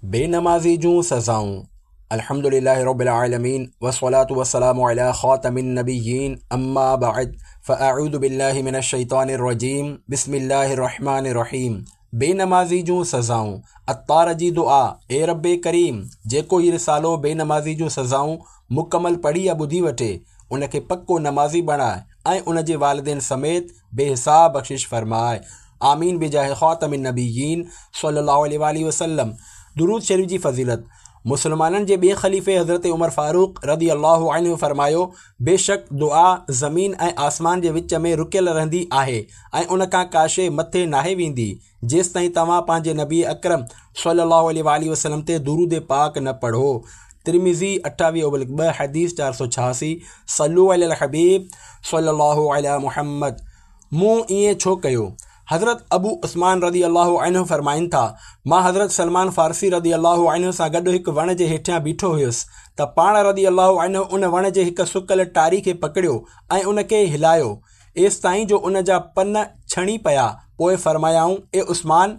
बेनमाज़ी जूं सज़ाऊं। अल्हम्दुलिल्लाहि रब्बिल आलमीन वस्सलातु वस्सलामु अला ख़ातमिन नबिय्यीन अम्मा बअद फ़अऊज़ु बिल्लाहि मिनश शैतानिर रजीम बिस्मिल्लाहिर रहमानिर रहीम। बेनमाज़ी जूं सज़ाऊं। अत्तार जी दुआ, ए रब्बे करीम, जेको हीउ रिसालो बेनमाज़ी जूं सज़ाऊं मुकमल पढ़ी या ॿुधी वठे उनखे पक्को नमाज़ी बणाए ऐं उन जे वालिदैन समेत बेहिसाब बख़्शिश फरमाए। आमीन बिजाह ख़ातमिन नबिय्यीन सल्लल्लाहु अलैहि वसल्लम। दुरूद शरीफ जी फ़ज़ीलत। मुसलमाननि जे ॿिए ख़लीफ़े हज़रत उमर फ़ारूक़ रज़ी अल्लाहु अन्हु फ़रमायो, बेशक दुआ ज़मीन ऐं आसमान जे विच में रुकियल रहंदी आहे ऐं उन खां का शइ मथे नाहे वेंदी जेसिताईं तव्हां पंहिंजे नबी अकरम सल्लल्लाहु अलैहि वसल्लम ते दुरूद पाक न पढ़ो। तिरमिज़ी 28/2 हदीस 486। सल्लू अलल हबीब सल्लल्लाहु अला मुहम्मद। मूं ईअं छो कयो? हज़रत अबू उस्मान रज़ी अल्लाहु अन्हु फ़रमाइनि था, मां हज़रत सलमान फ़ारसी रज़ी अल्लाहु अन्हु सां गॾु हिकु वण जे हेठियां बीठो हुयुसि त पाण रज़ी अल्लाहु अन्हु उन वण जे हिकु सुकल टारी खे पकड़ियो ऐं उनखे हिलायो एसि ताईं जो उन जा पन छणी पिया। पोइ फ़रमायाऊं, ए उस्मान,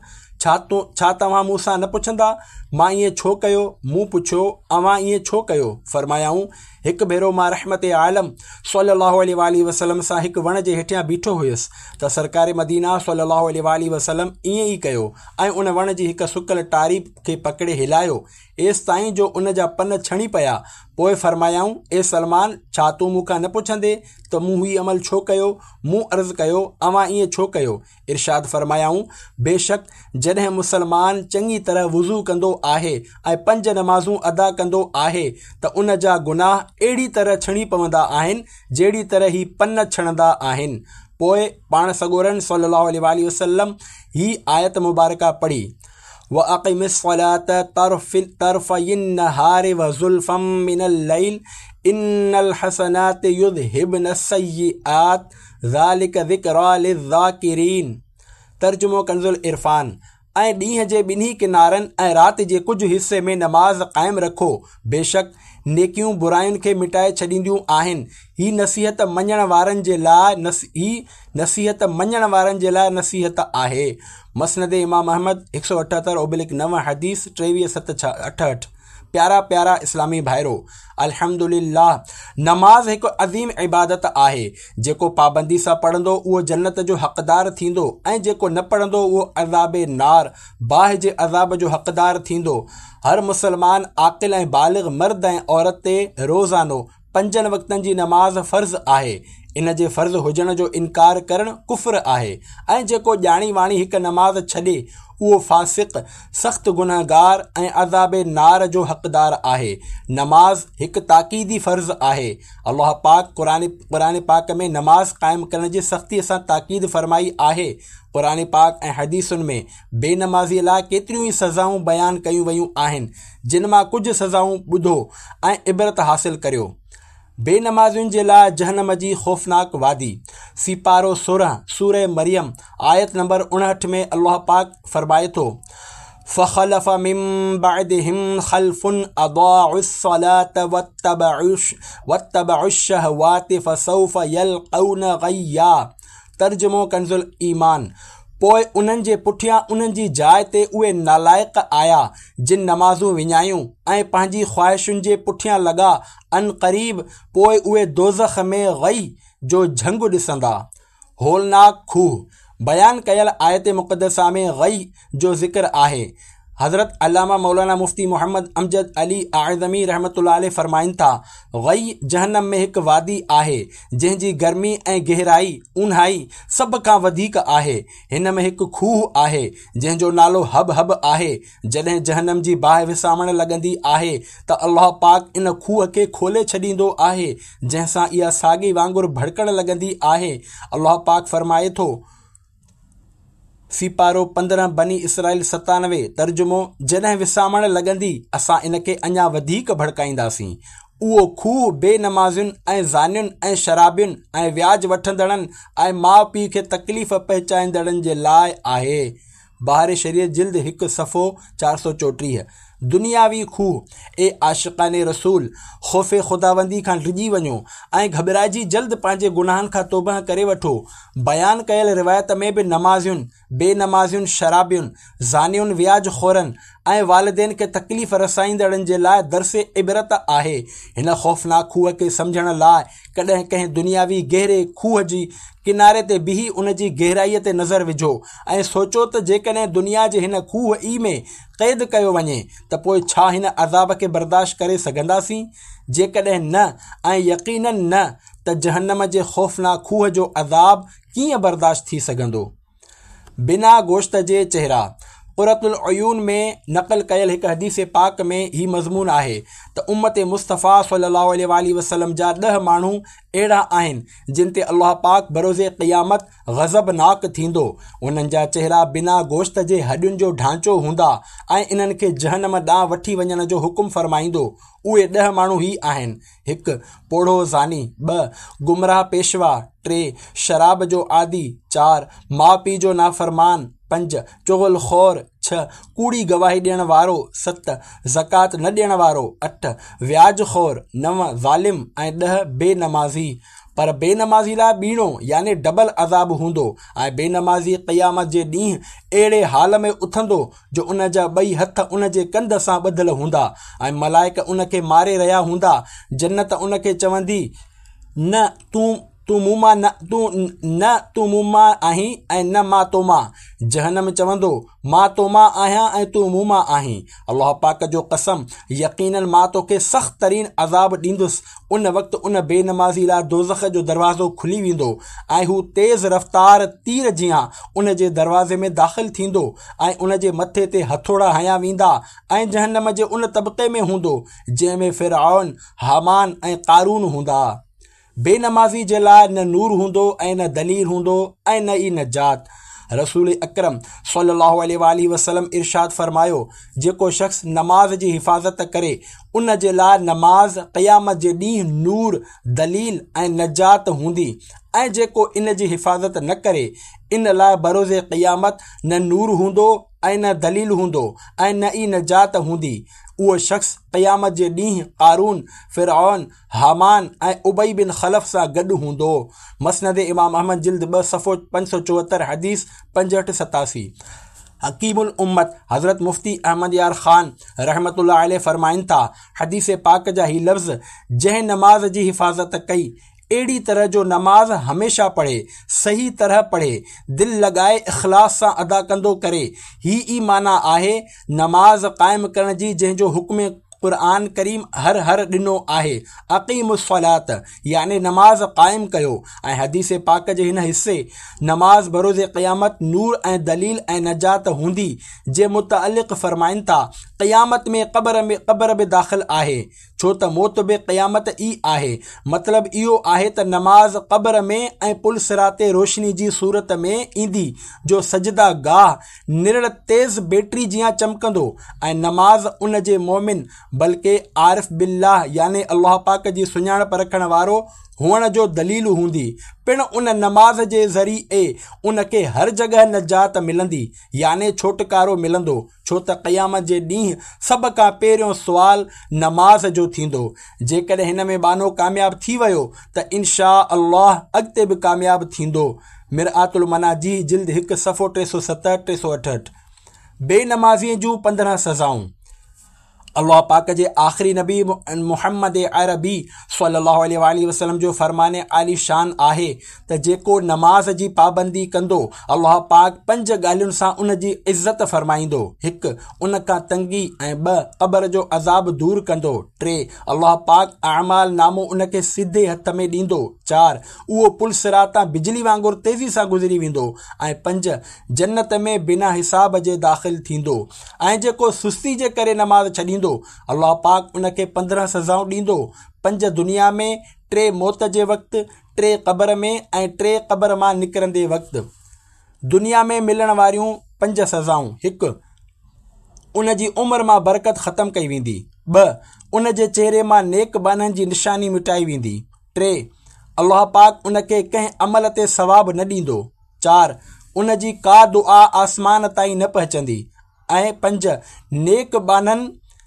छा तव्हां मूंसां न पुछंदा मां ईअं छो कयो? मूं पुछियो, अव्हां ईअं छो कयो? फ़रमायाऊं, हिकु भेरो मां रहमत आलम सल्लल्लाहु अलैहि वसल्लम सां हिकु वण जे हेठियां बीठो हुयुसि त सरकार मदीना सल्लल्लाहु अलैहि वसल्लम ईअं ई कयो ऐं उन वण जी हिकु सुकल टारी खे पकड़े हिलायो एसि ताईं जो उन जा पन छणी पिया। पोइ फ़रमायाऊं, ए सलमान, छा तूं मूंखां न पुछंदे त मूं हीउ अमल छो कयो? मूं अर्ज़ु कयो, अव्हां ईअं छो कयो? इरशाद फ़रमायाऊं, बेशक जॾहिं मुसलमान चङी तरह वुज़ू कंदो आहे ऐं 5 नमाज़ूं अदा कंदो आहे त उन जा गुनाह अहिड़ी तरह छणी पवंदा आहिनि जहिड़ी तरह ही पन छणंदा आहिनि। पोइ पाण सॻोरन सल्लल्लाहु अलैहि वसल्लम ही आयत मुबारका पढ़ी, व अक़िमिस्सलात तरफ़यिन नहारि व ज़ुल्फ़म मिनल लैल इन्नल हसनात युज़हिबनस सय्यिआत ज़ालिका ज़िक्रा लिज़्ज़ाकिरीन। तर्जुमो कंज़ुल इरफ़ान। ऐं ॾींहं जे ॿिन्ही किनारनि ऐं राति जे कुझु हिस्से में नमाज़ क़ाइमु रखो, बेशक नेकियूं बुरायुनि खे मिटाए छॾींदियूं आहिनि। ही नसीहत मञण वारनि जे लाइ नसीहत आहे। मसनद इमाम अहमद 178/9 हदीस 23/768। प्यारा इस्लामी भाइरो, अल्हम्दुलिल्लाह, नमाज़ हिकु अज़ीम इबादत आहे। जेको पाबंदी सां पढ़ंदो उहो जन्नत जो हक़दार थींदो ऐं जेको न पढ़ंदो उहो अज़ाबे नार बाहि जे अज़ाब जो हक़दार थींदो। हर मुसलमान आक़िल ऐं बालिग़ मर्द ऐं औरत ते रोज़ानो 5 वक़्तनि जी नमाज़ फ़र्ज़ आहे। इन जे फ़र्ज़ हुजण जो इनकार करणु कुफ़्र आहे ऐं जेको ॼाणी वाणी हिकु नमाज़ छॾे उहो फ़ासिक़, सख़्त गुनहगार ऐं अज़ाबे नार जो हक़दार आहे। नमाज़ हिकु ताक़ीदी फ़र्ज़ आहे। अल्लाह पाक क़ुरान पाक में नमाज़ क़ाइमु करण जी सख़्तीअ सां ताक़ीद फ़रमाई आहे। क़ुरान पाक ऐं हदीसुनि में बेनमाज़ीअ लाइ केतिरियूं ई सज़ाऊं बयानु कयूं वयूं आहिनि, जिन मां कुझु सज़ाऊं ॿुधो ऐं इबरत हासिलु करियो। बेनमाज़ियुनि जे लाइ जहन्नम जी ख़ौफ़नाक वादी। सिपारो 16 सूरह मरियम आयत नंबर 59 में अल्लाह पाक फरमाए थो, फ़ख़लफ़ मिन बअदिहिम ख़ल्फ़ुन अदाउस सलात वत्तबउश शहवाति फ़सौफ़ यल्क़ौन ग़य्या। तर्जुमो कंज़ुल ईमान। पोइ उन्हनि जे पुठियां उन्हनि जी जाइ ते उहे नालाइक़ आया जिन नमाज़ूं विञायूं ऐं पंहिंजी ख़्वाहिशुनि जे पुठियां लॻा। अन क़रीब पोइ उहे दोज़ख में ग़ई जो झंगु ॾिसंदा। होलनाक खूह। बयानु कयल आयत मुक़द्दसा में ग़ई जो ज़िक्र आहे। हज़रत अल्लामा मौलाना मुफ्ती मोहम्मद अमजद अली आज़मी रहमतुल्लाह अलैह फरमाइनि था, ग़ई जहन्नम में हिकु वादी आहे जंहिंजी गर्मी ऐं गहराई ऊन्हाई सभ खां वधीक आहे। हिन में हिकु खूह आहे जंहिंजो नालो हब आहे। जॾहिं जहन्नम जी बाहि विसामण लॻंदी आहे त अल्लाह पाक इन खूह खे खोले छॾींदो आहे जंहिंसां इहा साॻी वांगुरु भड़कण लॻंदी आहे। अल्लाह पाक फरमाए थो, सिपारो 15 बनी इसराइल 97। तर्जुमो, जॾहिं विसामण लॻंदी असां इनखे अञा वधीक भड़काईंदासीं। उहो खूह बेनमाज़ियुनि ऐं ज़ानियुनि ऐं शराबियुनि ऐं व्याज वठंदड़नि ऐं माउ पीउ खे तकलीफ़ पहुचाईंदड़नि जे लाइ आहे। बहार शरीयत जिल्द 1 सफ़ो 434। दुनियावी खूह ए आशिक़ाने रसूल ख़ौफ़े ख़ुदाबंदी खां डिॼी वञो ऐं घबराइजी जल्द पंहिंजे गुनाहनि खां तौबह करे वठो। बयानु कयल रिवायत में बि नमाज़ियुनि, बेनमाज़ियुनि, शराबियुनि, ज़ानियुनि, व्याज ख़ोरनि ऐं वालिदैन खे तकलीफ़ रसाईंदड़नि जे लाइ दर्से इबरत आहे। हिन ख़ौफ़नाक खूह खे सम्झण लाइ कॾहिं कंहिं दुनियावी गहरे खूह जी किनारे ते बीही उन जी गहराईअ ते नज़र विझो ऐं सोचो त जेकॾहिं दुनिया जे हिन खूह ई में क़ैद कयो वञे त पोइ छा हिन अज़ाब खे बर्दाश्त करे सघंदासीं? जेकॾहिं न, ऐं यक़ीनन न, त जहन्नम जे ख़ौफ़नाक खूह जो अज़ाब कीअं बर्दाश्त थी सघंदो? बिना गोश्त जे चेहरा। क़ुरतुल अयून में नक़ल कयल हिकु हदीस पाक में ही मज़मून आहे त उम्मत मुस्तफ़ा सल्लल्लाहु अलैहि वसल्लम जा 10 माण्हू अहिड़ा आहिनि जिन ते अल्लाह पाक बरोज़े क़यामत ग़ज़बनाक थींदो। उन्हनि जा चेहरा बिना गोश्त जे हॾियुनि जो ढांचो हूंदा ऐं इन्हनि खे जहन्नम ॾांहुं वठी वञण जो हुकुम फ़रमाईंदो। उहे 10 माण्हू ही आहिनि: 1 पोढ़ो ज़ानी, 2 गुमराह पेशवा, 3 शराब जो आदि, 4 माउ पीउ जो नाफ़रमान, 5 चुग़ल ख़ोर, 6 कूड़ी गवाही ॾियण वारो, 7 ज़कात न ॾियण वारो, 8 व्याज ख़ोर, 9 ज़ालिम ऐं 10 बेनमाज़ी। पर बेनमाज़ी लाइ ॿीणो यानी डबल अज़ाब हूंदो ऐं बेनमाज़ी क़यामत जे ॾींहुं अहिड़े हाल में उथंदो जो उन जा 2 हथ उन जे कंध सां ॿधल हूंदा ऐं मलाइक उन खे मारे रहिया हूंदा। जन्नत उन खे चवंदी, न तूं मूं मां आहीं ऐं न मां तो मां। जहन्नम चवंदो, मां तो मां आहियां ऐं तूं मूं मां आहीं। अल्लाह पाक जो कसम, यकीनन मां तोखे सख़्त तरीन अज़ाब ॾींदुसि। उन वक़्तु उन बेनमाज़ी लाइ दोज़ख जो दरवाज़ो खुली वेंदो ऐं हू तेज़ रफ़्तार तीर जियां उन जे दरवाज़े में दाख़िल थींदो ऐं उन जे मथे ते हथोड़ा हयां वेंदा ऐं जहन्नम जे उन तबक़े में हूंदो जंहिंमें फ़िरऔन, हामान ऐं क़ारून हूंदा। बेनमाज़ी जे लाइ न नूर हूंदो ऐं न दलील हूंदो ऐं न ई नजात। रसूल अकरम सल्लल्लाहु अलैहि वसल्लम इरशाद फरमायो, जेको शख़्स नमाज जी हिफ़ाज़त करे उन जे लाइ नमाज क़यामत जे ॾींहुं नूर, दलील ऐं नजात हूंदी ऐं जेको इन जी हिफ़ाज़त न करे इन लाइ बरोज़े क़यामत न नूर हूंदो ऐं न दलील हूंदो ऐं न ई नजात हूंदी। उहो शख़्स क़यामत जे ॾींहुं क़ारून, फ़िरऔन, हामान ऐं उबई बिन ख़लफ़ सां गॾु हूंदो। मस्नद इमाम अहमद जिल्द 2 सफ़ो 574 हदीस 6587। हकीमुल उम्मत हज़रत मुफ्ती अहमद यार ख़ान रहमतुल्लाह अलैह फरमाइनि था, हदीस पाक जा ही लफ़्ज़, जंहिं नमाज जी हिफ़ाज़त कई अहिड़ी तरह जो नमाज हमेशा पढ़े, सही तरह पढ़े, दिल लॻाए इख़लास सां अदा कंदो करे। ही ई माना आहे नमाज क़ाइमु करण जी जंहिंजो हुक्म क़ुर्आन करीम हर ॾिनो आहे, अक़ीमुस्सलात यानी नमाज क़ाइमु कयो। ऐं हदीस पाक जे हिन हिस्से नमाज बरोज़े क़यामत नूर ऐं दलील ऐं नजात हूंदी जे मुतअल्लिक़ फरमाइनि था, क़यामत में क़ब्र बि दाख़िल आहे, छो त मौत बि क़यामत ई आहे। मतिलबु इहो आहे त नमाज क़ब्र में ऐं पुल सिराते रोशनी जी सूरत में ईंदी जो सजदा गाह निरड़ तेज़ बैटरी जियां चमकंदो ऐं नमाज उन जे मोमिन बल्कि आरिफ बिल्लाह यानी अल्लाह पाक जी सुञाणप रखण वारो हुअण जो दलील हूंदी। पिण उन नमाज जे ज़रिए उन खे हर जॻह नजात मिलंदी यानी छोटकारो मिलंदो, छो त क़यामत जे ॾींहुं सभ खां पहिरियों सुवाल नमाज जो थींदो। जेकॾहिं हिन में बानो कामयाबु थी वियो त इनशा अल्लाह अॻिते बि कामयाबु थींदो। मिरआतुल मनाजी जिल्द 1 सफ़ो 370-368। बेनमाज़ीअ जूं 15 सज़ाऊं। अल्लाह पाक जे आख़िरी नबी मुहम्मद अरबी सल्लल्लाहु अलैहि वसल्लम जो फ़रमाने आली शान आहे त जेको नमाज जी पाबंदी कंदो अल्लाह पाक 5 ॻाल्हियुनि सां उन जी इज़त फ़रमाईंदो। 1 उन खां तंगी ऐं 2 क़ब्र जो अज़ाब दूर कंदो। 3 अल्लाह पाक अमाल नामो उन खे सिधे हथ में ॾींदो। 4 उहो पुल सिरातां बिजली वांगुरु तेज़ी सां गुज़री वेंदो ऐं 5 जन्नत में बिना हिसाब जे दाख़िल थींदो। ऐं जेको सुस्ती जे करे नमाज़ छॾींदो अल्लाह पाक उन खे 15 सज़ाऊं ॾींदो। 5 दुनिया में, 3 मौत जे वक़्तु, 3 क़ब्र में ऐं 3 क़ब्र मां निकिरंदे वक़्तु। दुनिया में मिलण वारियूं 5 सज़ाऊं। 1 उन जी उमिरि मां बरकत ख़तमु कई वेंदी। 2 उन जे चेहरे मां नेक बाननि जी निशानी मिटाई वेंदी। 3 अल्लाह पाक उन खे कंहिं अमल ते सवाब न ॾींदो। 4 उन जी का दुआ आसमान ताईं न पहुचंदी। ऐं 5 नेक बाननि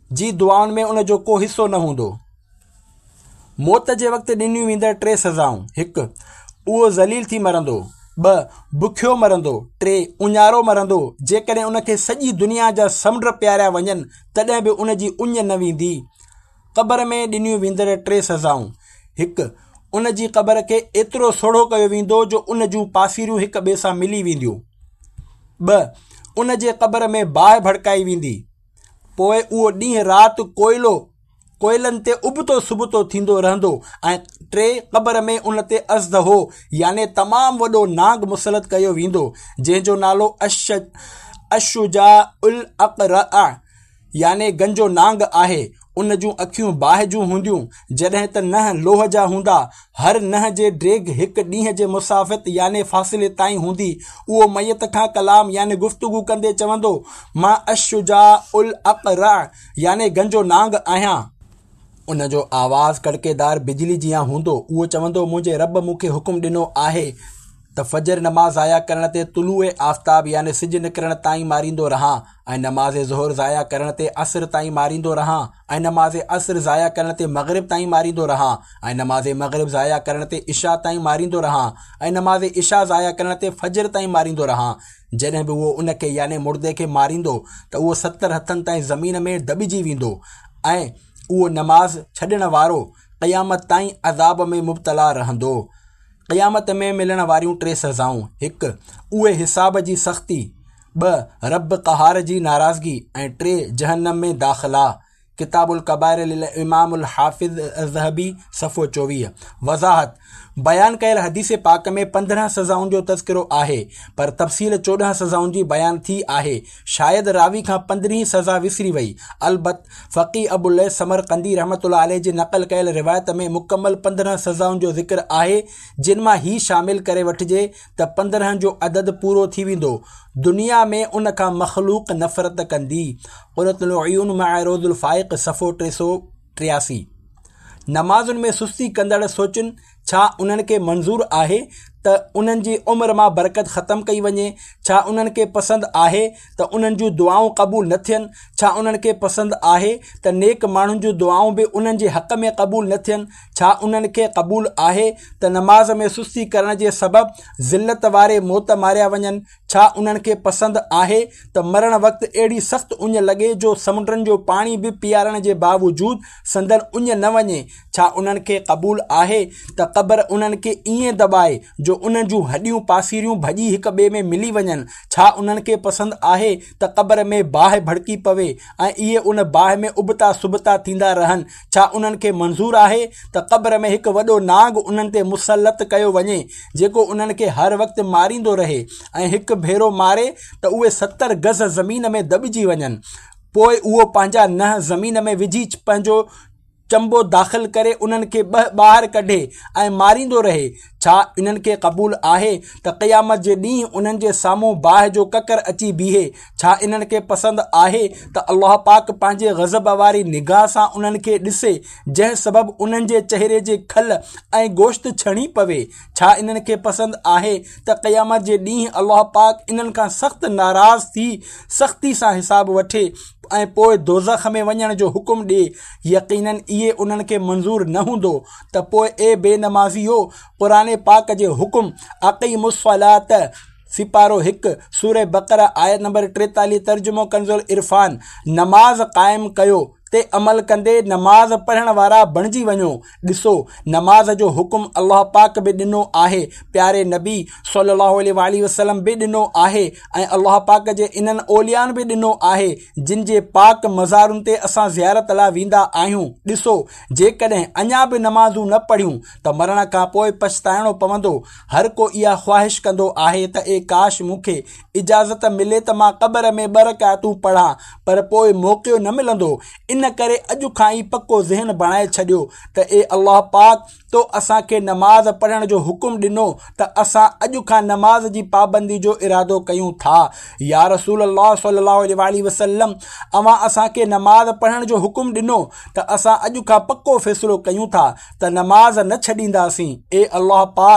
जी दुआउनि में उन जो को हिसो न हूंदो। मौत जे वक़्तु ॾिनियूं वेंदड़ 3 सज़ाऊं: 1, उहो ज़लील थी मरंदो। 2, बुखियो मरंदो। 3, उञारो मरंदो। जेकॾहिं उनखे सॼी दुनिया जा समुंड प्यारिया वञनि तॾहिं बि उन जी उञ न वेंदी। क़बर में ॾिनियूं वेंदड़ 3 सज़ाऊं: 1, उन जी क़बर खे एतिरो सोढ़ो कयो वेंदो जो उन जूं पासीरियूं हिक ॿिए सां मिली वेंदियूं। 2, उन जे क़बर में बाहि भड़काई वेंदी। पोइ उहो ॾींहुं राति कोयलनि ते उबतो सुबतो थींदो रहंदो। ऐं 3, क़बर में उन ते अज़दहो याने तमामु वॾो नांग मुसलत कयो वेंदो जंहिंजो नालो अशुजाउल अक़रअ याने गंजो नांग आहे। उन जूं अखियूं बाहि जूं हूंदियूं जॾहिं त नह लोह जा हूंदा। हर नह जे ड्रेग हिकु ॾींहं जे मुसाफ़ित याने फ़ासिले ताईं हूंदी। उहो मयत खां कलाम याने गुफ़्तगू कंदे चवंदो, मां अशुजाउल अक़रअ याने गंजो नांग आहियां। उन जो आवाज़ कड़केदार बिजली जीअं हूंदो। उहो चवंदो, मुंहिंजे रब मूंखे हुकुम ॾिनो आहे त फजर नमाज़ ज़ाया करण ते तुलूए आफ़्ताब याने सिज निकिरण ताईं मारींदो रहां, ऐं नमाज़ ज़ोहर ज़ाया करण ते असर ताईं मारींदो रहां, ऐं नमाज़ असर ज़ाया करण ते मग़रिब ताईं मारींदो रहां, ऐं नमाज़ मग़रिब ज़ाया करण ते इशा ताईं मारींदो रहां, ऐं नमाज़ इशा ज़ाया करण ते फजर ताईं मारींदो रहां। जॾहिं बि उहो उनखे याने मुर्दे खे मारींदो त उहो 70 हथनि ताईं ज़मीन में दॿिजी वेंदो, ऐं उहो नमाज़ छॾण वारो क़यामत ताईं अज़ाब में मुब्तला रहंदो। क़यामत में मिलण वारियूं 3 सज़ाऊं: 1, उहे हिसाब जी सख़्ती। 2, रब क़हार जी नाराज़गी। ऐं 3, जहन्नम में दाख़िला। किताबुल कबाइर लिल इमामुल हाफ़िज़ ज़हबी सफ़ो 24। वज़ाहत: बयान कयल हदीस पाक में 15 सज़ाउनि जो तज़किरो आहे, पर तफ़सील 14 सज़ाउनि जी बयान थी आहे। शायदि रावी खां 15हीं सज़ा विसरी वई। अलबत फ़क़ी अबुल समरकंदी रहमतुल्लाह अलैह जी नक़ल कयल रिवायत में मुकमल 15 सज़ाउनि जो ज़िक्र आहे, जिन मां ही शामिल करे वठिजे त 15 जो अदद पूरो थी वेंदो। दुनिया में उन खां मख़लूक़ नफ़रत कंदी। क़ुरतुल उयून मअरूज़ुल फ़ाइक़ सफ़ो 383। नमाज़ुनि में सुस्ती कंदड़ सोचनि छा उन्हनि खे मंज़ूर आहे त उन्हनि जी उमिरि मां बरकत ख़तमु कई वञे? छा उन्हनि खे पसंदि आहे त उन्हनि जूं दुआऊं क़बूल न थियनि? छा उन्हनि खे पसंदि आहे त नेक माण्हुनि जूं दुआऊं बि उन्हनि जे हक़ में क़बूल न थियनि? छा उन्हनि खे क़बूल आहे त नमाज़ में सुस्ती करण जे सबबि ज़िल्लत वारे मौत मारिया वञनि? छा उन्हनि खे पसंदि आहे त मरण वक़्तु अहिड़ी सख़्तु उञ लॻे जो समुंडनि जो पाणी बि पीआरण जे बावजूदि संदन उञ न वञे? छा उन्हनि खे क़बूल आहे त क़बर उन्हनि खे ईअं दॿाए जो उन्हनि जूं हॾियूं पासीरियूं भॼी हिक ॿिए में मिली वञनि? छा उन्हनि खे पसंदि आहे त क़बर में बाहि भड़की पवे ऐं इहे उन बाहि में उबता सुबता थींदा रहनि? छा उन्हनि खे मंज़ूर आहे त क़बर में हिकु वॾो नाग उन्हनि ते मुसलत कयो वञे जेको उन्हनि खे हर वक़्तु मारींदो रहे ऐं हिकु भेरो मारे त उहे 70 गज़ ज़मीन में दॿिजी वञनि, पोइ उहो पंहिंजा नह ज़मीन में विझी पंहिंजो चंबो दाख़िल करे उन्हनि खे ॿाहिरि कढे ऐं मारींदो रहे? छा इन्हनि खे क़बूल आहे त क़यामत जे ॾींहुं उन्हनि जे साम्हूं बाहि जो ककर अची बीहे? छा इन्हनि खे पसंदि आहे त अल्लाह पाक पंहिंजे ग़ज़ब वारी निगाह सां उन्हनि खे ॾिसे जंहिं सबबु उन्हनि जे चहिरे जे खल ऐं गोश्त छणी पवे? छा इन्हनि खे पसंदि आहे त क़यामत जे ॾींहुं अल्लाह पाक इन्हनि खां सख़्तु नाराज़ थी सख़्ती सां हिसाब वठे ऐं पोइ दोज़ख में वञण जो हुकुम ॾिए? यक़ीनन इहे उन्हनि खे मंज़ूर न हूंदो त पोइ ए बेनमाज़ियो, क़ुरान पाक जे हुकुम अक़ीमुस्सलात सिपारो 1 सूरह बक़रा आयत नंबर 43 तर्जुमो कंज़ुल इरफान, नमाज़ क़ाइमु कयो ते अमल कंदे नमाज़ पढ़ण वारा बणिजी वञो। ॾिसो, नमाज़ जो हुकुम अल्लाह पाक बि ॾिनो आहे, प्यारे नबी सल्लल्लाहु अलैहि वसल्लम बि ॾिनो आहे ऐं अल्लाह पाक जे इन्हनि ओलियान बि ॾिनो आहे जिन जे पाक मज़ारुनि ते असां ज़ियारत लाइ वेंदा आहियूं। ॾिसो, जेकॾहिं अञा बि नमाज़ूं न पढ़ियूं त मरण खां पोइ पछताइणो पवंदो। हर को इहा ख़्वाहिश कंदो आहे त ए काश मूंखे इजाज़त मिले त मां क़बर में 2 रकातूं पढ़ां, पर पोइ मौक़ो न मिलंदो। इन करे अॼु खां ई पको ज़हन बणाए छॾियो त ए अल्लाह पाक तो असांखे नमाज़ पढ़ण जो हुकुम ॾिनो त असां अॼु खां नमाज़ जी पाबंदी जो इरादो कयूं था। या रसूल अल्लाह सल्लल्लाहु अलैहि वसल्लम, अवां असांखे नमाज़ पढ़ण जो हुकुम ॾिनो त असां अॼु खां पको फ़ैसिलो कयूं था त नमाज़ न छॾींदासीं। ए अल्लाह पाक,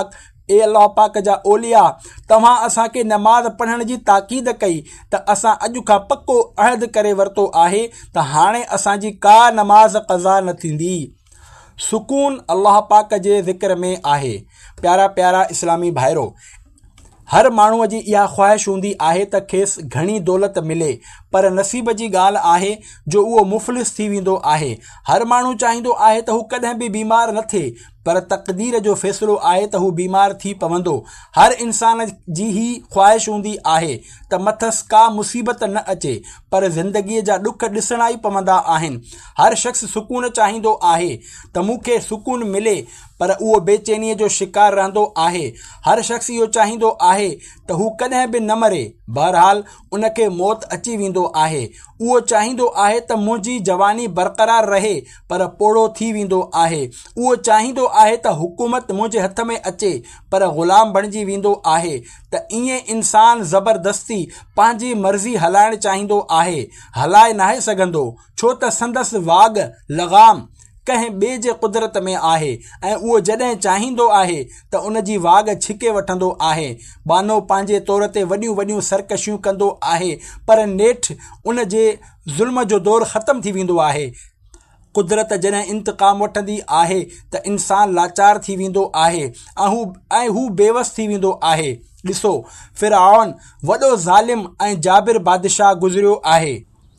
ए अल्लाह पाक जा ओलिया, तव्हां असांखे नमाज़ पढ़ण जी ताक़ीद कई त असां अॼु खां पको अहद करे वरितो आहे त हाणे असांजी का नमाज़ क़ज़ा न थींदी। सुकून अल्लाह पाक जे ज़िक्र में आहे। प्यारा प्यारा इस्लामी भाइरो, हर माण्हूअ जी इहा ख़्वाहिश हूंदी आहे त खेसि घणी दौलत मिले, पर नसीब जी ॻाल्हि आहे जो उहो मुफ़लिस थी वेंदो आहे। हर माण्हू चाहींदो आहे त हू कॾहिं बि बीमार न थिए, पर तक़दीर जो फ़ैसिलो आहे त हू बीमार थी पवंदो। हर इंसान जी ही ख़्वाहिश हूंदी आहे त मथसि का मुसीबत न अचे, पर ज़िंदगीअ जा ॾुख ॾिसणा ई पवंदा आहिनि। हर शख़्स सुकून चाहींदो आहे त मूंखे सुकून मिले, पर उहो बेचैनीअ जो शिकार रहंदो आहे। हर शख़्स इहो चाहींदो आहे त हू कॾहिं बि न मरे, बहरहाल उनखे मौत अची वेंदो आहे। उहो चाहींदो आहे त मुंहिंजी जवानी बरक़रार रहे, पर पोड़ो थी वेंदो आहे। उहो चाहींदो आहे त हुकूमत मुंहिंजे हथ में अचे, पर ग़ुलाम बणिजी वेंदो आहे। त ईअं इंसान ज़बरदस्ती पंहिंजी मर्ज़ी हलाइणु चाहींदो आहे, हलाए नाहे सघंदो, छो त संदसि वाग लगाम कंहिं ॿिए जे कुदरत में आहे ऐं उहो जॾहिं चाहींदो आहे त उन जी वाग छिके वठंदो आहे। बानो पंहिंजे तौर ते वॾियूं वॾियूं सरकशियूं कंदो आहे, पर नेठि उन जे ज़ुल्म जो दौरु ख़तमु थी वेंदो आहे। कुदरत जॾहिं इंतक़ाम वठंदी आहे त इंसान लाचार थी वेंदो आहे ऐं हू बेवस थी वेंदो आहे। ॾिसो, फ़िरऔन वॾो ज़ालिम ऐं जाबिर बादशाह गुज़रियो आहे।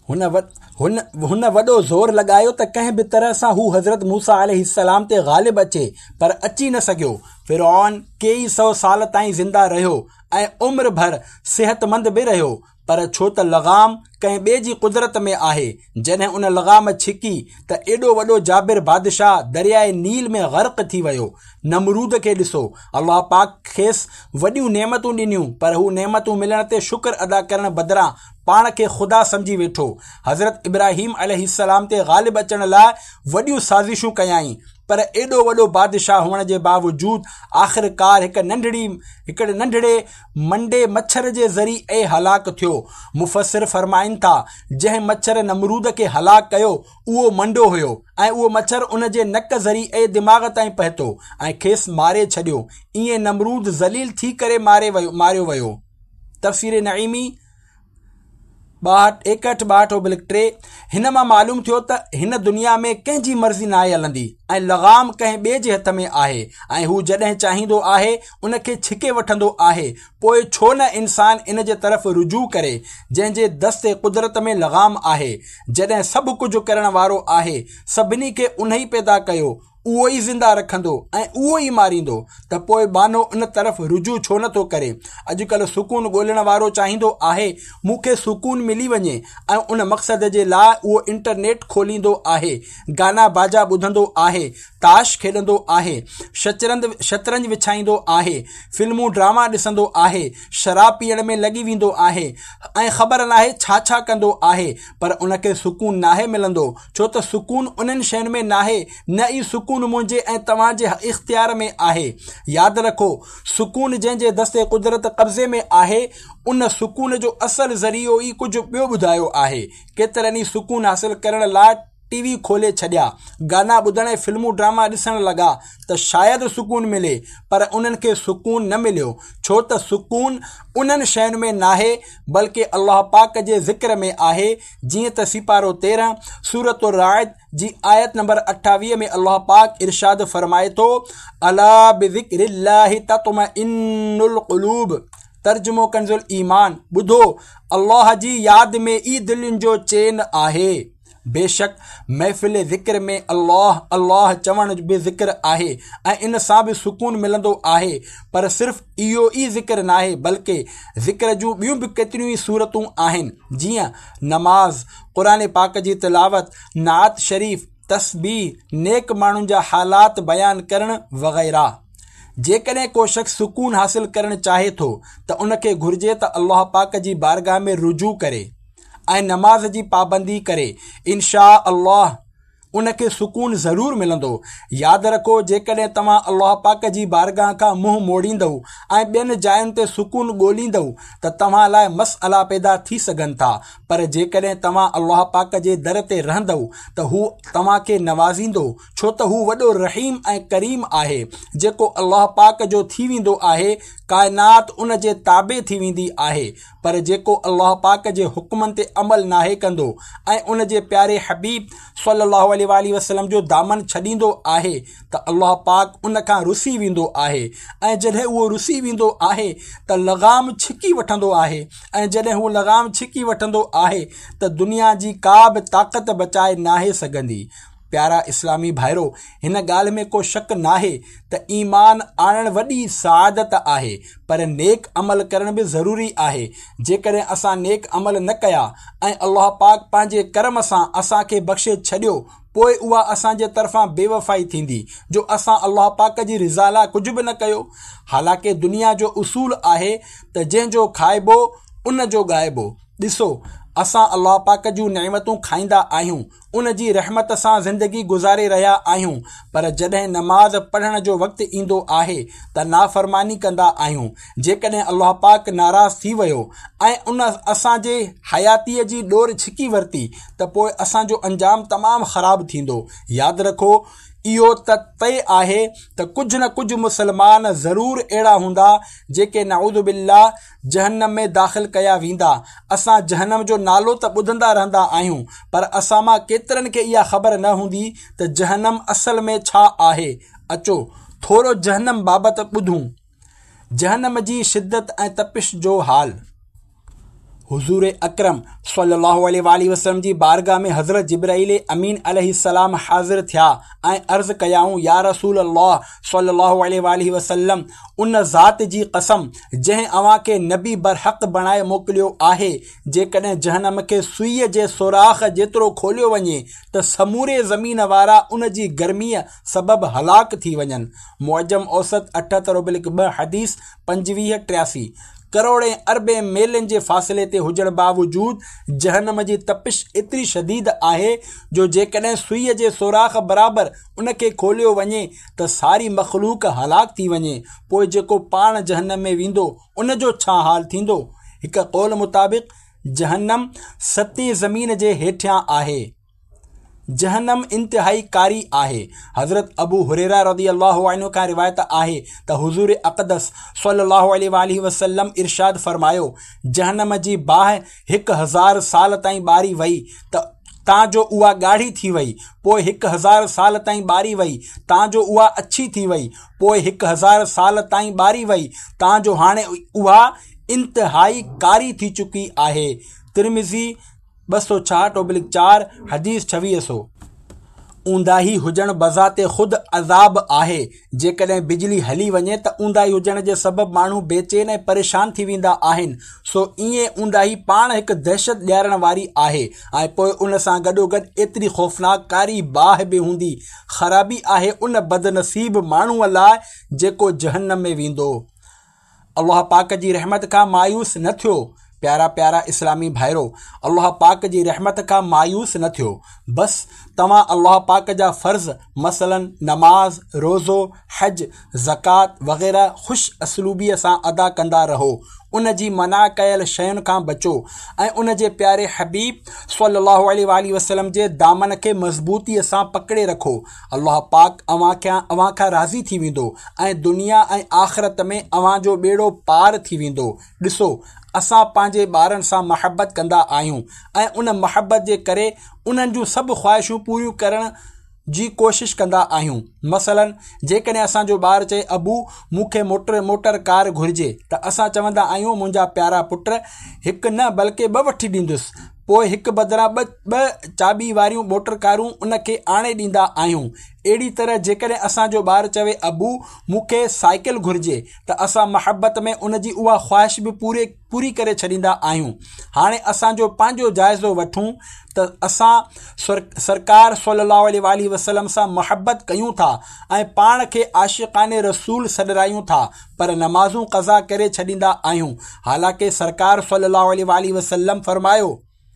हुन वॾो ज़ोर लॻायो त कंहिं बि तरह सां हू हज़रत मूसा अलैहिस्सलाम ते ग़ालिब अचे, पर अची न सघियो। फ़िरऔन कई 100 साल ताईं ज़िंदा रहियो ऐं उम्र भर सेहतमंद बि रहियो, पर छो त लगाम कंहिं ॿिए जी कुदरत में आहे। जॾहिं उन लगाम छिकी त एॾो वॾो जाबिर बादशाह दरियाए नील में ग़र्क़ थी वियो। नमरूद खे ॾिसो, अल्लाह पाक खेसि वॾियूं नेमतूं ॾिनियूं, पर हू नेमतूं मिलण ते शुक्र अदा करण बदिरां पाण खे ख़ुदा सम्झी वेठो। हज़रत इब्राहिम अलैहिस्सलाम ते ग़ालिब अचण लाइ वॾियूं साज़िशूं कयाईं, पर एॾो वॾो बादशाह हुअण जे बावजूदि आख़िरकार हिकिड़े नंढड़े मंडे मच्छर जे ज़रिए हलाक थियो। मुफ़सिर फरमाइनि था, जंहिं मच्छर नमरूद खे हलाक कयो उहो मंडो हुयो ऐं उहो मच्छर उन जे नक ज़रिए दिमाग़ ताईं पहुतो ऐं खेसि मारे छॾियो। ईअं नमरूद ज़लील थी करे मारियो वियो। तफ़सीर नईमी 61-62-3। हिन मां मालूम थियो त हिन दुनिया में कंहिंजी मर्ज़ी नाहे हलंदी ऐं लगाम कंहिं ॿिए जे हथ में आहे ऐं हू जॾहिं चाहींदो आहे उनखे छिके वठंदो आहे। पोइ छो न इंसान इन जे तरफ़ रुजू करे जंहिंजे दस्ते कुदरत में लगाम आहे। जॾहिं सभु कुझु करण वारो आहे, सभिनी खे उन ई पैदा कयो, उहो ई ज़िंदा रखंदो ऐं उहो ई मारींदो, त पोइ बानो उन तरफ़ रुजू छो नथो करे। अॼुकल्ह सुकून ॻोल्हण वारो चाहींदो आहे मूंखे सुकून मिली वञे ऐं उन मक़सद जे लाइ उहो इंटरनेट खोलींदो आहे, गाना बाजा ॿुधंदो आहे, ताश खेॾंदो आहे, शतरंज विछाईंदो आहे, फिल्मूं ड्रामा ॾिसंदो आहे, शराब पीअण में लॻी वेंदो आहे ऐं ख़बर नाहे छा छा कंदो आहे, पर उनखे सुकून नाहे मिलंदो, छो त सुकून उन्हनि शयुनि में नाहे। न ई सुकून मुंहिंजे ऐं तव्हांजे इख़्तियार में आहे। यादि रखो, सुकून जंहिंजे दस्ते कुदरत कब्ज़े में आहे, उन सुकून जो असल ज़रियो ई कुझु ॿियो ॿुधायो आहे। केतिरनि ई सुकून हासिल करण लाइ टीवी खोले छॾिया, गाना ॿुधण ऐं फिल्मूं ड्रामा ॾिसण लॻा त शायदि सुकून मिले, पर उन्हनि खे सुकून न मिलियो, छो त सुकून उन्हनि शयुनि में नाहे बल्कि अल्लाह पाक जे ज़िक्र में आहे। जीअं त सिपारो 13 सूरत रायत जी आयत नंबर 28 में अल्लाह पाक इरशाद फरमाए थो, अला बिज़िक्रिल्लाहि तत्मइन्नुल क़ुलूब। तर्जुमो कंजुल ईमान, ॿुधो, अल्लाह जी यादि में ई दिलुनि जो चैन आहे। बेशक महफ़िल ज़िक्र में अल्लाह अल्लाह चवण बि ज़िक्र आहे ऐं इन सां बि सुकून मिलंदो आहे। पर सिर्फ़ इहो ई ज़िक्र नाहे, बल्कि ज़िक्र जूं ॿियूं बि केतिरियूं ई सूरतूं आहिनि, जीअं नमाज़, क़ुरान पाक जी तिलावत, नात शरीफ़, तस्बीह, नेक माण्हुनि जा हालात बयानु करणु वग़ैरह। जेकॾहिं को शख़्स सुकून हासिल करणु चाहे थो त उनखे घुर्जे त अल्लाह पाक जी बारगाह में रुजू करे ऐं नमाज़ जी पाबंदी करे। इंशा अल्लाह उनखे सुकून ज़रूरु मिलंदो। यादि रखो, जेकॾहिं तव्हां अल्लाह पाक जी बारगाह खां मुंहुं मोड़ींदव ऐं ॿियनि जायुनि ते सुकून ॻोल्हींदव त तव्हां लाइ मसइला पैदा थी सघनि था। पर जेकॾहिं तव्हां अल्लाह पाक जे दर ते रहंदव त हू तव्हांखे नवाज़ींदो, छो त हू वॾो रहीम ऐं करीम आहे। जेको अल्लाह पाक जो थी वेंदो आहे, काइनात उन जे ताबे थी वेंदी आहे। पर जेको अल्लाह पाक जे हुक्मनि ते अमल नाहे कंदो ऐं उन जे प्यारे हबीब सल्लल्लाहु अलैहि वसल्लम जो दामन छॾींदो आहे त अल्लाह पाक उन खां रुसी वेंदो आहे। ऐं जॾहिं उहो रुसी वेंदो आहे त लगाम छिकी वठंदो आहे। ऐं जॾहिं हू लगाम छिकी वठंदो आहे त दुनिया जी का बि ताक़त बचाए नाहे सघंदी। प्यारा इस्लामी भाइरो, हिन ॻाल्हि में को शक नाहे त ईमान आणणु वॾी सआदत आहे, पर नेक अमल करण बि ज़रूरी आहे। जेकॾहिं असां नेक अमल न कया ऐं अल्लाह पाक पंहिंजे करम सां असांखे बख़्शे छॾियो, पोइ उहा असांजे तरफ़ां बेवफ़ाई थींदी जो असां अल्लाह पाक जी रिज़ा लाइ कुझु बि न कयो। हालांकि दुनिया जो उसूल आहे त जंहिंजो खाइबो उन जो ॻाइबो। ॾिसो, असां अल्लाह पाक जूं नेमतूं खाईंदा आहियूं, उन जी रहमत सां ज़िंदगी गुज़ारे रहिया आहियूं, पर जॾहिं नमाज़ पढ़ण जो वक़्तु ईंदो आहे त नाफ़रमानी कंदा आहियूं। जेकॾहिं अल्लाह पाक नाराज़ थी वियो ऐं उन असांजे हयातीअ जी ॾोर छिकी वरिती त पोइ असांजो अंजाम तमामु ख़राबु थींदो। यादि रखो, इहो त तय आहे त कुझु न कुझु मुसलमान ज़रूरु अहिड़ा हूंदा जेके नऊज़ु बिल्लाह जहन्नम में दाख़िल कया वेंदा। असां जहन्नम जो नालो त ॿुधंदा रहंदा आहियूं, पर असां मां केतिरनि खे इहा ख़बर न हूंदी त जहन्नम असल में छा आहे। अचो थोरो जहन्नम बाबति ॿुधूं। जहन्नम जी शिद्दत ऐं तपिश जो हाल। हुज़ूर अकरम सल्लल्लाहु अलैहि वसल्लम जी बारगाह में हज़रत जिब्राईल अमीन अलैहिस्सलाम हाज़िर थिया ऐं अर्ज़ कयाऊं, या रसूल अल्लाह सल्लल्लाहु अलैहि वसल्लम, उन ज़ात जी कसम जंहिं अव्हांखे नबी बरहक़ बणाए मोकिलियो आहे, जेकॾहिं जहन्नम खे सुईअ जे सोराख़ जेतिरो खोलियो वञे त समूरे ज़मीन वारा उन जी गर्मीअ सबबु हलाक थी वञनि। मुअज्जम औसत 78/2 हदीस 2583। करोड़े अरबे मेलनि जे फ़ासिले ते हुजण बावजूदु जहन्नम जी तपिश एतिरी शदीद आहे जो जेकॾहिं सुईअ जे सोराख़ बराबरि उनखे खोलियो वञे त सारी मख़लूक हलाक थी वञे, पोइ जेको पाण जहन्नम में वेंदो उन जो छा हाल थींदो। हिकु क़ौल मुताबिक़ जहन्नम 7 ज़मीन जे हेठियां आहे। जहन्नम इंतिहाई कारी आहे। हज़रत अबू हुरैरा रज़ियल्लाहु अन्हु खां रिवायत आहे त हुज़ूर अक़दस सल्लल्लाहु अलैहि वसल्लम इरशाद फरमायो, जहन्नम जी बाहि 1000 साल ताईं ॿारी वई त तांजो उहा ॻाढ़ी थी वई, पोइ 1000 साल ताईं ॿारी वई तांजो उहा अछी थी वई, पोइ 1000 साल ताईं ॿारी वई तांजो हाणे उहा इंतिहाई कारी थी चुकी आहे। तिरमिज़ी 266/4 हदीस 2600। ऊंदाही हुजणु बज़ाते ख़ुदि अज़ाब आहे। जेकॾहिं बिजली हली वञे त ऊंदाही हुजण जे सबबु माण्हू बेचैन ऐं परेशान थी वेंदा आहिनि। सो ईअं ऊंदाही पाण हिकु दहशत ॾियारण वारी आहे ऐं पोइ उन सां गॾोगॾु एतिरी ख़ौफ़नाक कारी बाहि बि हूंदी। ख़राबी आहे उन बदनसीब माण्हूअ लाइ जेको जहन्नम में वेंदो। अल्लाह पाक जी रहमत खां मायूस न थियो। प्यारा प्यारा इस्लामी भाइरो, अल्लाह पाक जी रहमत खां मायूस न थियो। बसि तव्हां अल्लाह पाक जा फ़र्ज़ मसलन नमाज, रोज़ो, हज, ज़कात वग़ैरह ख़ुशि असलूबीअ सां अदा कंदा रहो। उन जी मना कयल शयुनि खां बचो ऐं उन जे प्यारे हबीब सल्लल्लाहु अलैहि वसल्लम जे दामन खे मज़बूतीअ सां पकड़े रखो। अल्लाह पाक अव्हां खां राज़ी थी वेंदो ऐं दुनिया ऐं आख़िरत में अव्हां जो ॿेड़ो पार थी वेंदो। ॾिसो, असां पंहिंजे ॿारनि सां महबत कंदा आहियूं ऐं उन महबत जे करे उन्हनि जूं सभु ख़्वाहिशूं पूरियूं करण जी कोशिशि कंदा आहियूं। मसलन जेकॾहिं असांजो ॿारु चए, अबू मूंखे मोटर कार घुरिजे, त असां चवंदा आहियूं, मुंहिंजा प्यारा पुट, हिकु न बल्कि 2 वठी ॾींदुसि। पोइ हिकु बदिरां ॿ चाबी वारियूं मोटर कारूं उनखे आणे ॾींदा आहियूं। अहिड़ी तरह जेकॾहिं असांजो ॿारु चवे, अबू मूंखे साइकिल घुरिजे, त असां महबत में उन जी उहा ख़्वाहिश बि पूरी करे छॾींदा आहियूं। हाणे असांजो पंहिंजो जाइज़ो वठूं त असां सरकार सल्लल्लाहु अलैहि वसल्लम सां महबत कयूं था ऐं पाण खे आशिक़ाने रसूल सॾरायूं था, पर नमाज़ूं क़ज़ा करे छॾींदा आहियूं। हालांकि सरकार सल्लल्लाहु अलैहि वसल्लम फरमायो,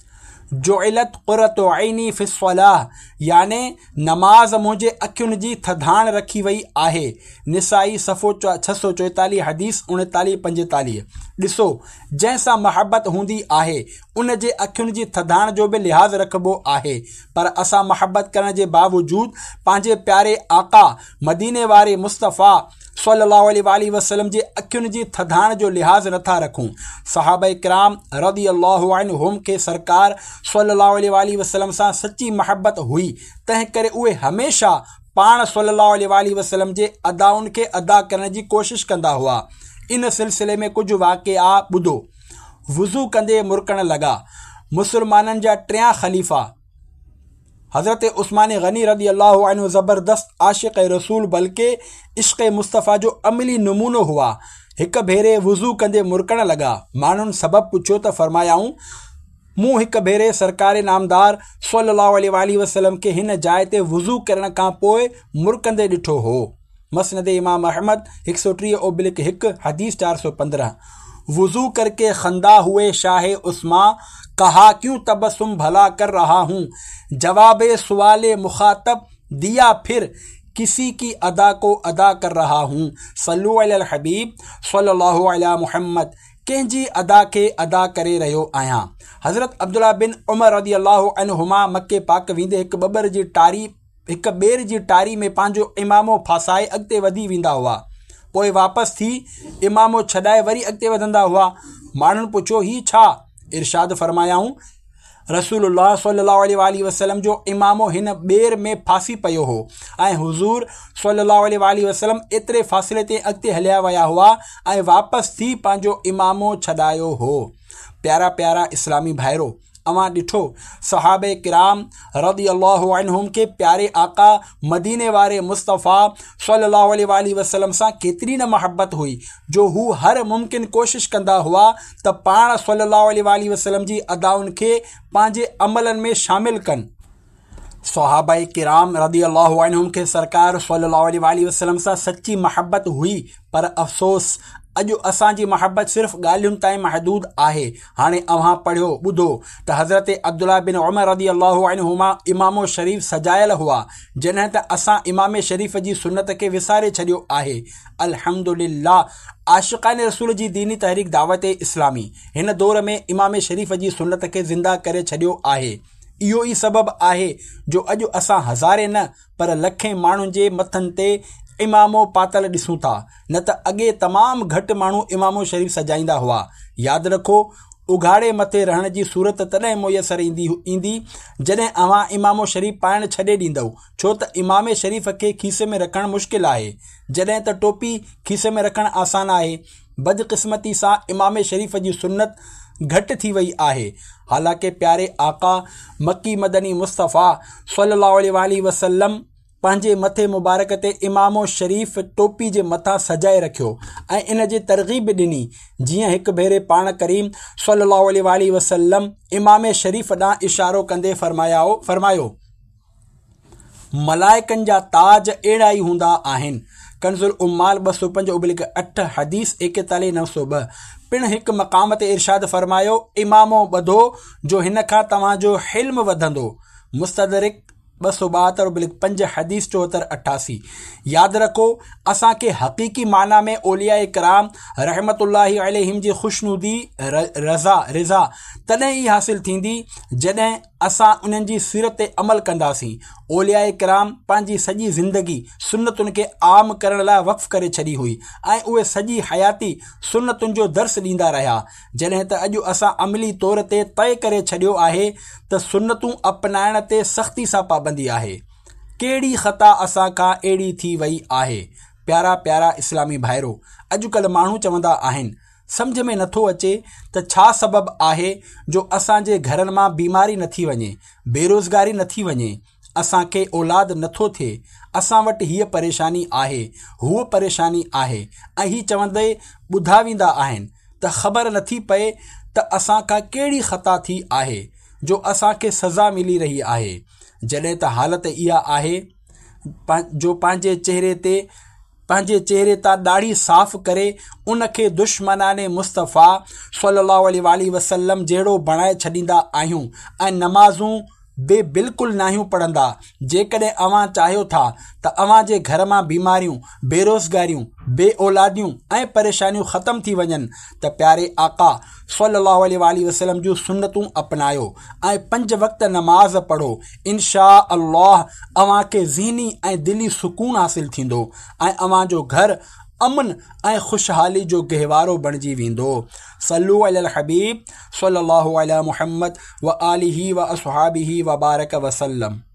जुइलत क़ुर्रतु ऐनी फ़िस्सलाह, याने नमाज़ मुंहिंजे अखियुनि जी थधाण रखी वई आहे। निसाई सफ़ो 644 हदीस 39-45। ॾिसो, जंहिंसां महबत हूंदी आहे उन जे अखियुनि जी थधाण जो बि लिहाज़ रखिबो आहे, पर असां महबत करण जे बावजूद पंहिंजे प्यारे आका मदीने वारे मुस्तफ़ा सल्लल्लाहु अलैहि वसल्लम जे अखियुनि जी थधाण जो लिहाज़ नथा रखूं। सहाबा किराम रज़ियल्लाहु अन्हुम खे सरकार सल्लल्लाहु अलैहि वसल्लम सां सची महबत हुई, तंहिं करे उहे हमेशा पाण सल्लल्लाहु अलैहि वसल्लम जे अदाउनि खे अदा करण जी कोशिश कंदा हुआ। इन सिलसिले में कुझु वाक़िआ ॿुधो। वुज़ू कंदे मुरकण लॻा। मुसलमाननि जा 3 ख़लीफ़ा हज़रत उस्मान गनी रदी अल्लाह अन्हु ज़बरदस्त आशिक़ रसूल बल्कि इश्क़ मुस्तफ़ा जो अमली नमूनो हुआ। हिक भेरे वुज़ू कंदे मुरकण लॻा। माण्हुनि सबबु पुछियो त फ़रमायाऊं, मूं हिक भेरे सरकार नामदार सल्लल्लाहु अलैहि वसल्लम खे हिन जाइ ते वुज़ू करण खां पोइ मुरकंदे ॾिठो हो। मसनद इमाम अहमद 130/1 हदीस 415। वुज़ू करके खंदा हुए शाह उस्मा, कहा क्यों तबस्सुम भला कर रहा हूँ, जवाबे सवाले मुखातब दिया फिर किसी की अदा को अदा कर रहा हूँ। सल्लु अलल हबीब सल्लल्लाहु अलैहि मुहम्मद, कंहिंजी अदा खे अदा करे रहियो आहियां। हज़रत अब्दुल्ला बिन उमर रदी अल्लाह अन्हुमा मके पाक वेंदे हिक ॿेर जी टारी में पंहिंजो इमामो फासाए अॻिते वधी वेंदा हुआ, पोइ वापसि थी इमामो छॾाए वरी अॻिते वधंदा हुआ। माण्हुनि पुछियो, ही छा? इरशाद फरमायाऊं, रसूलुल्लाह सल्लल्लाहु अलैहि वसल्लम जो इमामो हिन ॿेर में फासी पियो हो ऐं हुज़ूर सल्लल्लाहु अलैहि वसल्लम एतिरे फ़ासिले ते अॻिते हलिया विया हुआ ऐं वापसि थी पंहिंजो इमामो छॾायो हो। प्यारा प्यारा इस्लामी भाइरो, अवां ॾिठो सहाबे किराम रदी अल्लाहु अन्हुम के प्यारे आका मदीने वारे मुस्तफ़ा सल्लल्लाहु अलैहि वसल्लम सां केतिरी न महबत हुई, जो हू हर मुमकिन कोशिश कंदा हुआ त पाण सल्लल्लाहु अलैहि वसल्लम जी अदाउनि खे पंहिंजे अमलनि में शामिल कनि। सहाबा किराम रदी अल्लाहु अन्हुम के सरकार सल्लल्लाहु अलैहि वसल्लम सां सच्ची महबत हुई, पर अफ़सोस अॼु असांजी महबत सिर्फ़ु ॻाल्हियुनि ताईं महदूद आहे। हाणे अव्हां पढ़ियो ॿुधो त हज़रत अब्दुल्ला बिन उमर रदी अल्लाहु अन्हुमा इमामो शरीफ़ सजायल हुआ, जॾहिं त असां इमाम शरीफ़ जी सुन्नत खे विसारे छॾियो आहे। अल्हम्दुलिल्लाह, आशिक़ान रसूल जी दीनी तहरीक दावत इस्लामी हिन दौर में इमाम शरीफ़ जी सुन्नत खे ज़िंदा करे छॾियो आहे। इहो ई सबबु आहे जो अॼु असां हज़ारे न पर लखें माण्हुनि जे मथनि ते इमामो पातल ॾिसूं था, न त अॻे तमामु घटि माण्हू इमामो शरीफ़ सजाईंदा हुआ। यादि रखो, उघाड़े मथे रहण जी सूरत तॾहिं मुयसरु ईंदी जॾहिं अव्हां इमामो शरीफ़ पाइणु छॾे ॾींदव, छो त इमाम शरीफ़ खे खीसे में रखणु मुश्किल आहे, जॾहिं त टोपी खीसे में रखणु आसान आहे। बदकिस्मती सां इमाम शरीफ़ जी सुन्नत घटि थी वई आहे। हालांकि प्यारे आका मक्की मदनी मुस्तफ़ा सल्लल्लाहु अलैहि वसल्लम पंहिंजे मथे मुबारक ते इमामो शरीफ़ टोपी जे मथां सजाए रखियो ऐं इन जी तरग़ीब ॾिनी। जीअं हिकु भेरे पाण करीम सल्लल्लाहु अलैहि वसल्लम इमाम शरीफ़ ॾांहुं इशारो कंदे फरमायो, मलाइकनि जा ताज अहिड़ा ई हूंदा आहिनि। कंज़ुल उम्माल 205/8 हदीस 41/902। पिणु हिकु मक़ाम ते इरशाद फरमायो, इमामो ॿधो जो हिन खां तव्हांजो हिल्म वधंदो। मुस्तदरिक 272/5 हदीस 74-88। यादि रखो, असांखे हक़ीक़ी माना में औलिया किराम रहमतुल्लाहि अलैहिम जी ख़ुशनुदी रिज़ा तॾहिं ई हासिल थींदी जॾहिं असां उन्हनि जी सीरत ते अमल कंदासीं। औलिया किराम पंहिंजी सॼी ज़िंदगी सुन्नतुनि खे आम करण लाइ वक़्फ़ करे छॾी हुई ऐं उहे सॼी हयाती सुन्नतुनि जो दर्स ॾींदा रहिया, जॾहिं त अॼु असां अमली तौर ते तय करे छॾियो आहे त सुन्नतूं अपनाइण ते सख़्ती सां पाबंदी आहे। कहिड़ी ख़ता असां खां अहिड़ी थी वई आहे। प्यारा प्यारा इस्लामी भाइरो, अॼुकल्ह माण्हू चवंदा आहिनि, सम्झ में नथो अचे त छा सबबु आहे जो असांजे घरनि मां बीमारी नथी वञे, बेरोज़गारी नथी वञे, असांखे औलाद नथो थिए, असां वटि हीअ परेशानी आहे, हूअ परेशानी आहे, ऐं हीअ चवंदे ॿुधा वेंदा आहिनि त ख़बर नथी पए त असां खां कहिड़ी ख़ता थी आहे जो असांखे सज़ा मिली रही आहे, जॾहिं त हालत इहा आहे जो पंहिंजे चहिरे ते पंहिंजे चेहरे तां ॾाढ़ी साफ़ करे उनखे दुश्मनाने मुस्तफ़ा सल्लल्लाहु अलैहि वसल्लम जहिड़ो बणाए छॾींदा आहियूं ऐं नमाज़ूं बे बिल्कुलु नाहियूं पढ़ंदा। जेकॾहिं अव्हां चाहियो था त अव्हां जे घर मां बीमारियूं, बेरोज़गारियूं, बे औलादियूं ऐं परेशानियूं ख़तम थी वञनि त प्यारे आका सल्लल्लाहु अलैहि वसल्लम जूं सुन्नतूं अपनायो ऐं 5 वक़्त नमाज़ पढ़ो। इनशा अल्लाह अव्हां खे ज़हनी ऐं दिली सुकून हासिल थींदो ऐं अव्हां जो घर अमन ऐं ख़ुशहाली जो गहवारो बणिजी वेंदो। सल्लू अलल हबीब सल्लल्लाहु अला मुहम्मद व आलिही व अस्हाबिही व बारक वसल्लम।